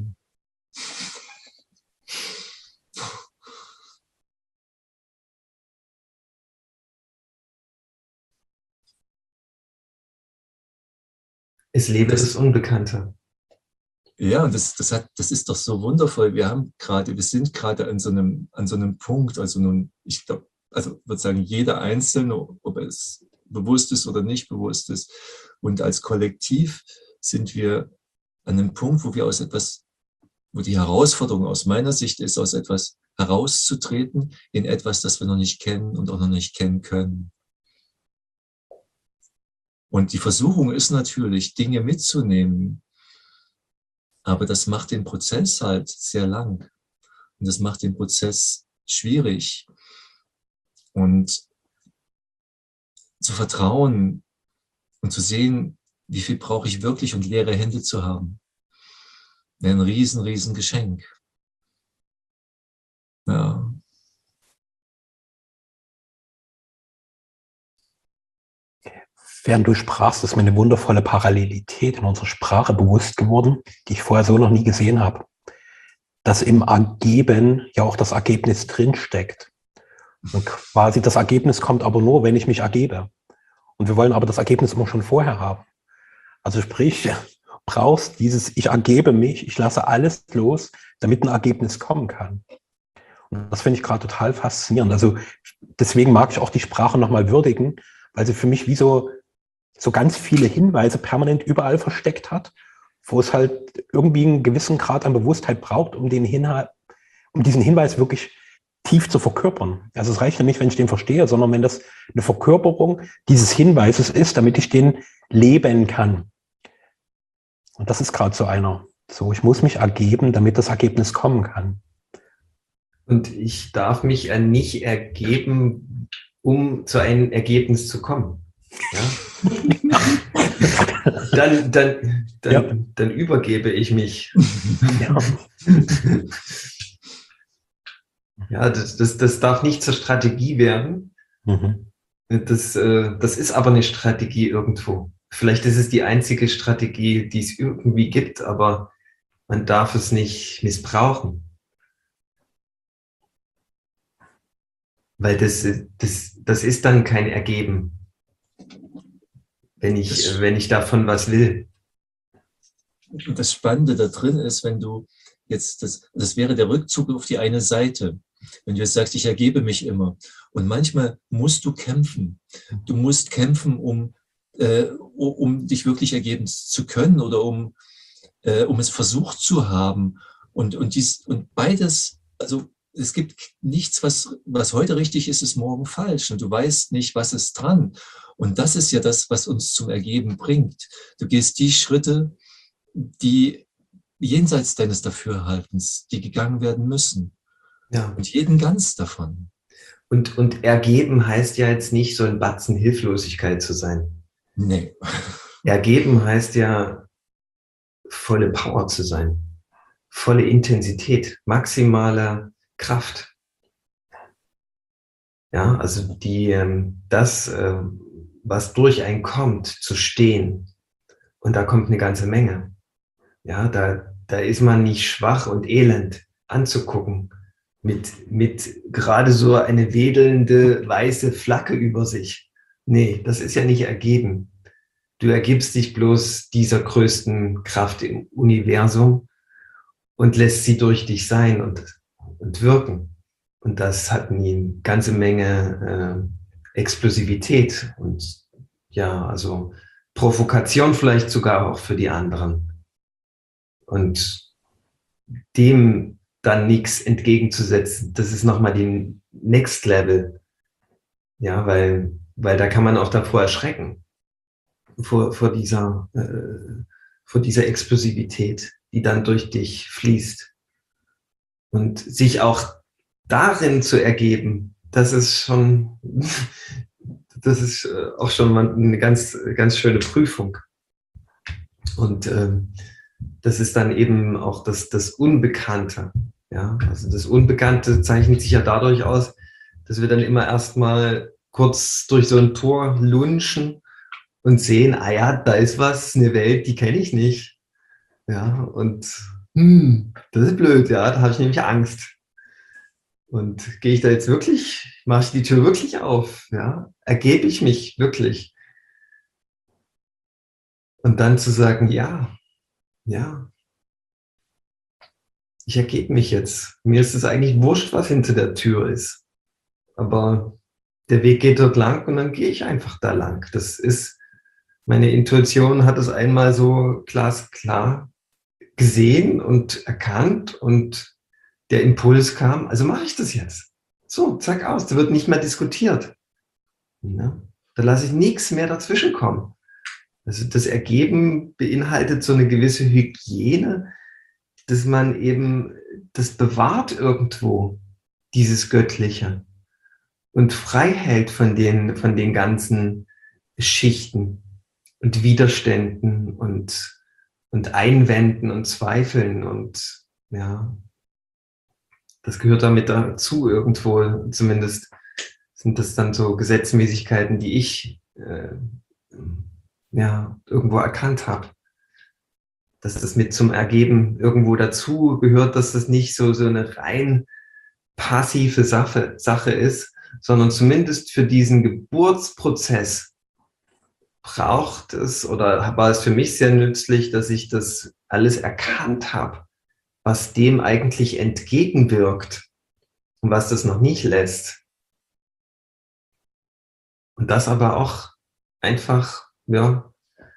Es lebe das Unbekannte. Ja, und das ist doch so wundervoll. Wir sind gerade an so einem Punkt, also nun, ich glaube, also würde sagen, jeder Einzelne, ob es bewusst ist oder nicht bewusst ist. Und als Kollektiv sind wir an einem Punkt, wo die Herausforderung aus meiner Sicht ist, aus etwas herauszutreten in etwas, das wir noch nicht kennen und auch noch nicht kennen können. Und die Versuchung ist natürlich, Dinge mitzunehmen, aber das macht den Prozess halt sehr lang. Und das macht den Prozess schwierig. Und zu vertrauen und zu sehen, wie viel brauche ich wirklich und leere Hände zu haben, wäre ein riesen Geschenk. Ja. Während du sprachst, ist mir eine wundervolle Parallelität in unserer Sprache bewusst geworden, die ich vorher so noch nie gesehen habe. Dass im Ergeben ja auch das Ergebnis drinsteckt. Und quasi das Ergebnis kommt aber nur, wenn ich mich ergebe. Und wir wollen aber das Ergebnis immer schon vorher haben. Also sprich, brauchst dieses ich ergebe mich, ich lasse alles los, damit ein Ergebnis kommen kann. Und das finde ich gerade total faszinierend. Also deswegen mag ich auch die Sprache nochmal würdigen, weil sie für mich wie so ganz viele Hinweise permanent überall versteckt hat, wo es halt irgendwie einen gewissen Grad an Bewusstheit braucht, um diesen Hinweis wirklich tief zu verkörpern. Also es reicht ja nicht, wenn ich den verstehe, sondern wenn das eine Verkörperung dieses Hinweises ist, damit ich den leben kann. Und das ist gerade so einer. So, ich muss mich ergeben, damit das Ergebnis kommen kann. Und ich darf mich nicht ergeben, um zu einem Ergebnis zu kommen. Ja? Dann übergebe ich mich. Ja, das darf nicht zur Strategie werden. Mhm. Das ist aber eine Strategie irgendwo. Vielleicht ist es die einzige Strategie, die es irgendwie gibt, aber man darf es nicht missbrauchen. Weil das ist dann kein Ergeben, wenn ich davon was will. Und das Spannende da drin ist, wenn du jetzt, das wäre der Rückzug auf die eine Seite. Wenn du jetzt sagst, ich ergebe mich immer. Und manchmal musst du kämpfen. Du musst kämpfen, um dich wirklich ergeben zu können oder um es versucht zu haben. Und beides, also es gibt nichts, was heute richtig ist, ist morgen falsch. Und du weißt nicht, was ist dran. Und das ist ja das, was uns zum Ergeben bringt. Du gehst die Schritte, die jenseits deines Dafürhaltens, die gegangen werden müssen. Ja. Und jeden ganz davon. Und ergeben heißt ja jetzt nicht, so ein Batzen Hilflosigkeit zu sein. Nee. Ergeben heißt ja, volle Power zu sein. Volle Intensität, maximale Kraft. Ja, also das, was durch einen kommt, zu stehen. Und da kommt eine ganze Menge. Ja, da ist man nicht schwach und elend anzugucken. Mit gerade so eine wedelnde weiße Flagge über sich. Nee, das ist ja nicht ergeben. Du ergibst dich bloß dieser größten Kraft im Universum und lässt sie durch dich sein und wirken. Und das hat eine ganze Menge Explosivität und ja, also Provokation vielleicht sogar auch für die anderen. Und dem dann nichts entgegenzusetzen, das ist nochmal die Next Level. Ja, weil da kann man auch davor erschrecken, vor dieser Explosivität, die dann durch dich fließt. Und sich auch darin zu ergeben, das ist schon, das ist auch schon mal eine ganz, ganz schöne Prüfung. Und das ist dann eben auch das Unbekannte. Ja, also das Unbekannte zeichnet sich ja dadurch aus, dass wir dann immer erstmal kurz durch so ein Tor lunchen und sehen, ah ja, da ist was, eine Welt, die kenne ich nicht. Ja, und das ist blöd, ja, da habe ich nämlich Angst. Und gehe ich da jetzt wirklich, mache ich die Tür wirklich auf, ja, ergebe ich mich wirklich. Und dann zu sagen, ja, ich ergebe mich jetzt. Mir ist es eigentlich wurscht, was hinter der Tür ist. Aber der Weg geht dort lang und dann gehe ich einfach da lang. Das ist, meine Intuition hat es einmal so glasklar gesehen und erkannt und der Impuls kam, also mache ich das jetzt. So, zack, aus. Da wird nicht mehr diskutiert. Ja? Da lasse ich nichts mehr dazwischen kommen. Also das Ergeben beinhaltet so eine gewisse Hygiene, dass man eben das bewahrt irgendwo, dieses Göttliche, und frei hält von den ganzen Schichten und Widerständen und Einwänden und Zweifeln und ja, das gehört damit dazu irgendwo, zumindest sind das dann so Gesetzmäßigkeiten, die ich irgendwo erkannt habe. Dass das mit zum Ergeben irgendwo dazu gehört, dass das nicht so eine rein passive Sache ist, sondern zumindest für diesen Geburtsprozess braucht es oder war es für mich sehr nützlich, dass ich das alles erkannt habe, was dem eigentlich entgegenwirkt und was das noch nicht lässt. Und das aber auch einfach, ja,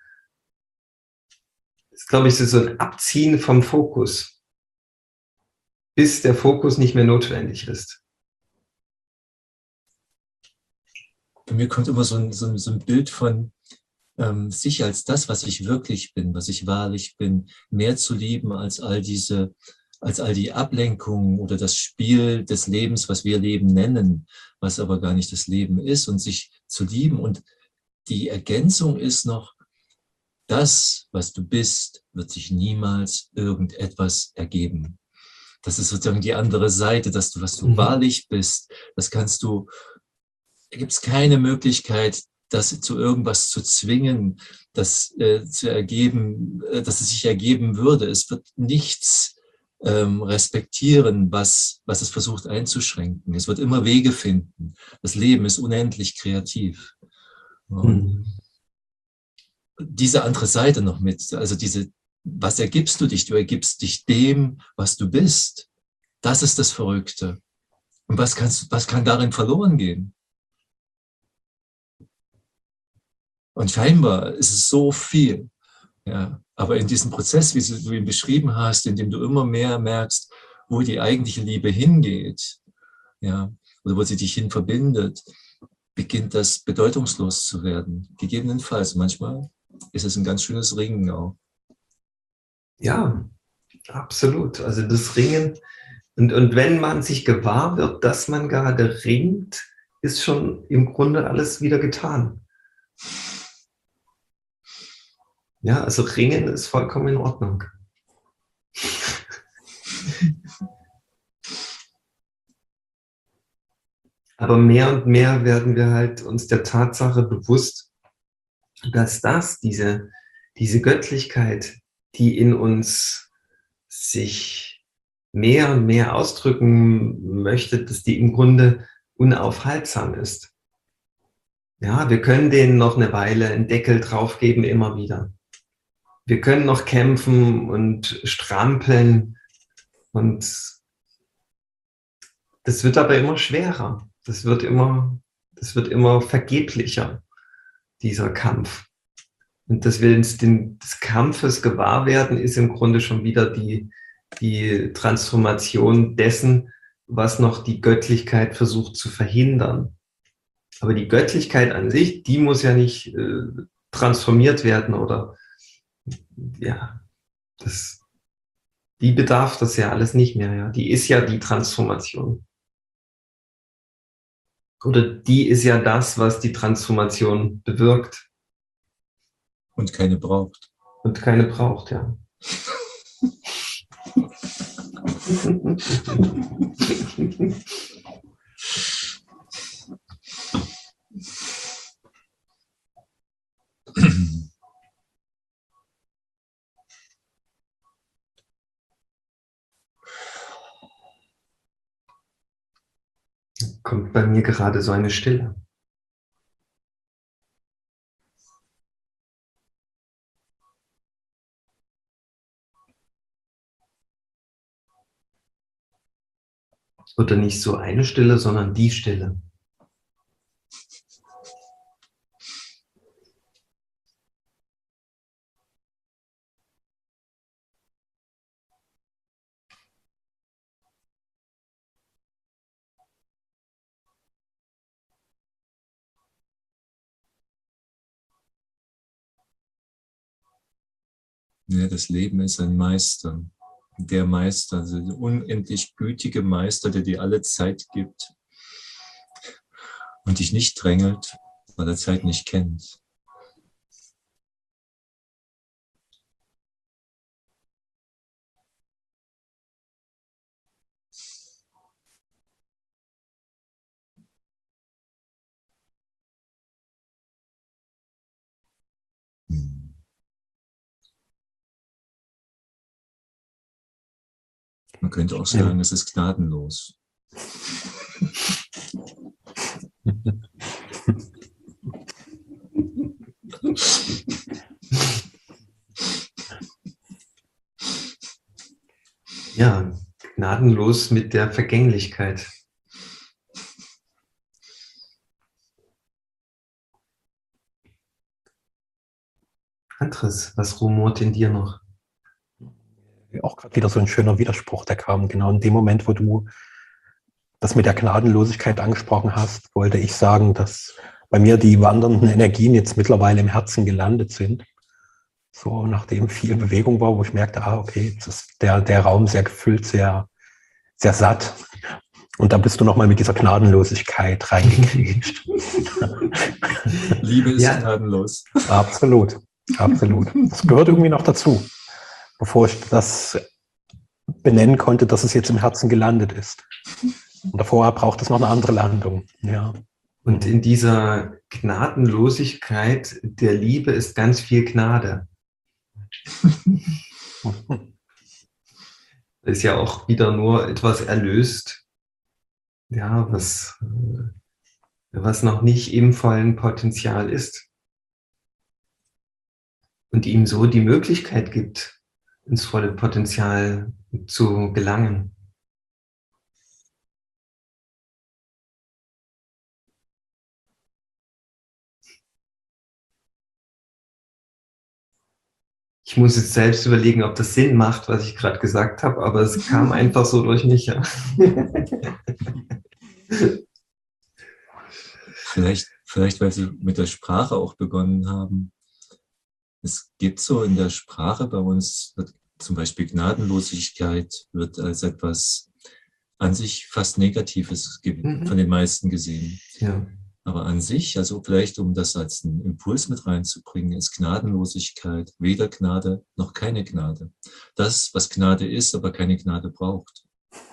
ist, glaube ich, so ein Abziehen vom Fokus, bis der Fokus nicht mehr notwendig ist. Bei mir kommt immer so ein Bild von sich als das, was ich wirklich bin, was ich wahrlich bin, mehr zu lieben als all die Ablenkungen oder das Spiel des Lebens, was wir Leben nennen, was aber gar nicht das Leben ist, und sich zu lieben. Und die Ergänzung ist noch, das, was du bist, wird sich niemals irgendetwas ergeben. Das ist sozusagen die andere Seite, was du wahrlich bist. Da gibt es keine Möglichkeit, das zu irgendwas zu zwingen, das zu ergeben, dass es sich ergeben würde. Es wird nichts respektieren, was es versucht einzuschränken. Es wird immer Wege finden. Das Leben ist unendlich kreativ. Und diese andere Seite noch mit, also was ergibst du dich? Du ergibst dich dem, was du bist. Das ist das Verrückte. Und was kann darin verloren gehen? Und scheinbar ist es so viel. Ja, aber in diesem Prozess, wie du ihn beschrieben hast, in dem du immer mehr merkst, wo die eigentliche Liebe hingeht, ja, oder wo sie dich hin verbindet, beginnt das bedeutungslos zu werden. Gegebenenfalls, manchmal ist es ein ganz schönes Ringen auch. Ja, absolut. Also das Ringen. Und wenn man sich gewahr wird, dass man gerade ringt, ist schon im Grunde alles wieder getan. Ja, also Ringen ist vollkommen in Ordnung. Aber mehr und mehr werden wir halt uns der Tatsache bewusst, dass diese Göttlichkeit, die in uns sich mehr und mehr ausdrücken möchte, dass die im Grunde unaufhaltsam ist. Ja, wir können denen noch eine Weile einen Deckel draufgeben, immer wieder. Wir können noch kämpfen und strampeln und das wird aber immer schwerer. Das wird immer vergeblicher, dieser Kampf. Und dass wir uns des Kampfes gewahr werden, ist im Grunde schon wieder die Transformation dessen, was noch die Göttlichkeit versucht zu verhindern. Aber die Göttlichkeit an sich, die muss ja nicht transformiert werden oder ja, die bedarf das ja alles nicht mehr. Ja. Die ist ja die Transformation. Oder die ist ja das, was die Transformation bewirkt. Und keine braucht. Und keine braucht, ja. Kommt bei mir gerade so eine Stille. Oder nicht so eine Stille, sondern die Stille. Ja, das Leben ist ein Meister. Der Meister, also der unendlich gütige Meister, der dir alle Zeit gibt und dich nicht drängelt, weil er Zeit nicht kennt. Man könnte auch sagen, es ist gnadenlos. Ja, gnadenlos mit der Vergänglichkeit. Andres, was rumort in dir noch? Auch gerade wieder so ein schöner Widerspruch, der kam genau in dem Moment, wo du das mit der Gnadenlosigkeit angesprochen hast, wollte ich sagen, dass bei mir die wandernden Energien jetzt mittlerweile im Herzen gelandet sind. So nachdem viel Bewegung war, wo ich merkte, okay, jetzt ist der Raum sehr gefüllt, sehr, sehr satt. Und da bist du nochmal mit dieser Gnadenlosigkeit reingekriegt. Liebe ist gnadenlos. Absolut, absolut. Das gehört irgendwie noch dazu, bevor ich das benennen konnte, dass es jetzt im Herzen gelandet ist. Und davor braucht es noch eine andere Landung. Ja. Und in dieser Gnadenlosigkeit der Liebe ist ganz viel Gnade. Ist ja auch wieder nur etwas erlöst, ja, was noch nicht im vollen Potenzial ist. Und ihm so die Möglichkeit gibt, ins volle Potenzial zu gelangen. Ich muss jetzt selbst überlegen, ob das Sinn macht, was ich gerade gesagt habe, aber es kam einfach so durch mich. Ja. Vielleicht, weil Sie mit der Sprache auch begonnen haben. Es gibt so in der Sprache bei uns, wird zum Beispiel Gnadenlosigkeit wird als etwas an sich fast Negatives von den meisten gesehen. Ja. Aber an sich, also vielleicht um das als einen Impuls mit reinzubringen, ist Gnadenlosigkeit weder Gnade noch keine Gnade. Das, was Gnade ist, aber keine Gnade braucht.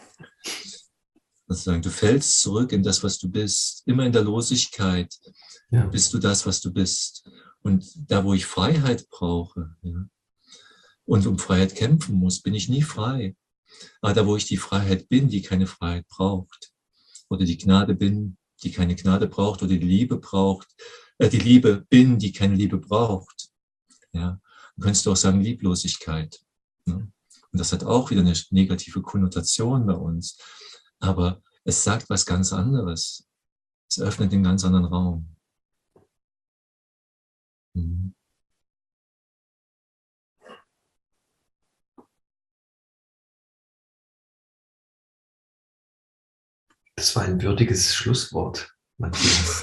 Also sagen, du fällst zurück in das, was du bist. Immer in der Losigkeit bist du das, was du bist. Und da, wo ich Freiheit brauche, und um Freiheit kämpfen muss, bin ich nie frei. Aber da, wo ich die Freiheit bin, die keine Freiheit braucht, oder die Gnade bin, die keine Gnade braucht, oder die Liebe braucht, die Liebe bin, die keine Liebe braucht. Ja, dann könntest du auch sagen Lieblosigkeit. Ne? Und das hat auch wieder eine negative Konnotation bei uns. Aber es sagt was ganz anderes. Es öffnet einen ganz anderen Raum. Mhm. Das war ein würdiges Schlusswort, Matthias.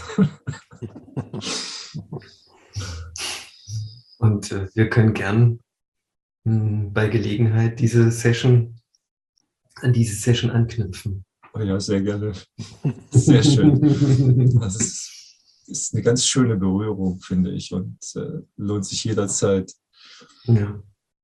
Und wir können gern bei Gelegenheit an diese Session anknüpfen. Oh ja, sehr gerne. Sehr schön. Das ist eine ganz schöne Berührung, finde ich, und lohnt sich jederzeit. Ja.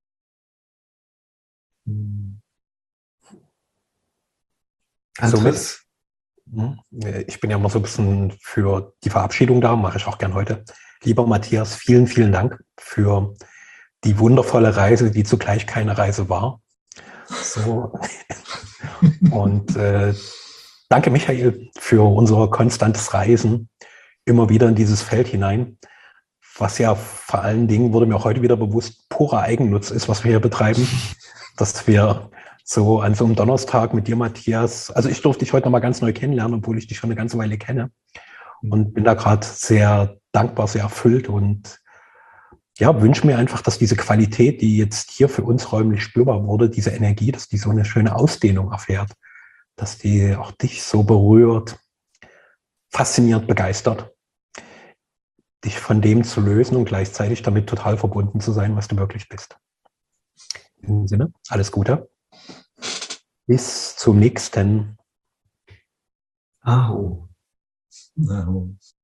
Andres? Ich bin ja immer so ein bisschen für die Verabschiedung da, mache ich auch gern heute. Lieber Matthias, vielen, vielen Dank für die wundervolle Reise, die zugleich keine Reise war. So. Und danke, Michael, für unser konstantes Reisen immer wieder in dieses Feld hinein, was ja vor allen Dingen, wurde mir auch heute wieder bewusst, purer Eigennutz ist, was wir hier betreiben, dass wir so an so einem Donnerstag mit dir, Matthias, also ich durfte dich heute nochmal ganz neu kennenlernen, obwohl ich dich schon eine ganze Weile kenne und bin da gerade sehr dankbar, sehr erfüllt und ja, wünsche mir einfach, dass diese Qualität, die jetzt hier für uns räumlich spürbar wurde, diese Energie, dass die so eine schöne Ausdehnung erfährt, dass die auch dich so berührt, fasziniert, begeistert, dich von dem zu lösen und gleichzeitig damit total verbunden zu sein, was du wirklich bist. In diesem Sinne, alles Gute. Bis zum nächsten. Aho. Aho.